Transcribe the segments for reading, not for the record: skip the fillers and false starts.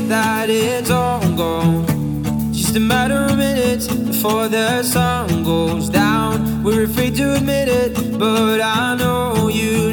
that it's all gone. Just a matter of minutes before the sun goes down. We're afraid to admit it, but I know you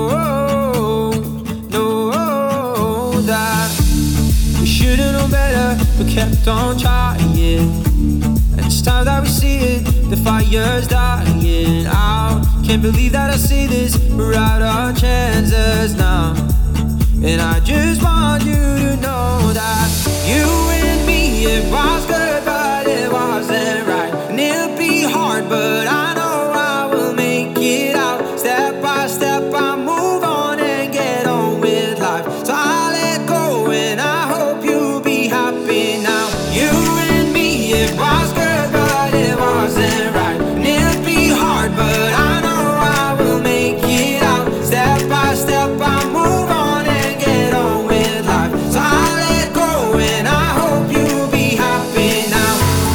know that we should've known better, but kept on trying. And it's time that we see it, the fire's dying out. Can't believe that I see this, we're out our chances now. And I just want you to know that you and me, it was good, but it wasn't right. And it'll be hard, but I know I will make it out. Step by step, I move on and get on with life. So I let go and I hope you'll be happy now. You and me, it was good, but it wasn't right. And it'll be hard, but I know I will make it out. Step by step, I move on and get on with life. So I let go and I hope you'll be happy now.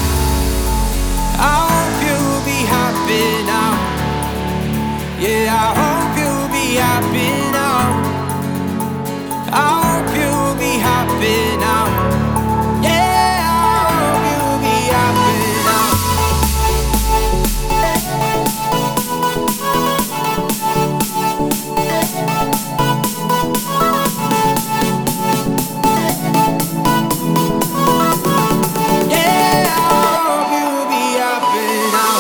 I hope you'll be happy now. Yeah, I hope you'll be happy now. I hope you'll be happy now. Yeah, I hope you'll be happy now. Yeah, I hope you'll be happy now.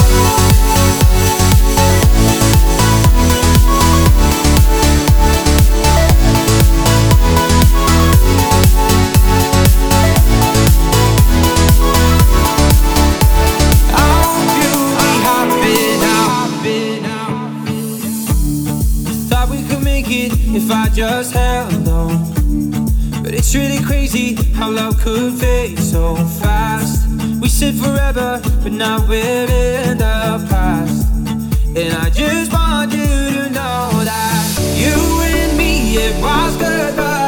I hope you'll be happy now. Thought we could make it if I just held on. But it's really crazy how love could fade so fast. We said forever, but now we're in the past. And I just want you to know that you and me, it was good, but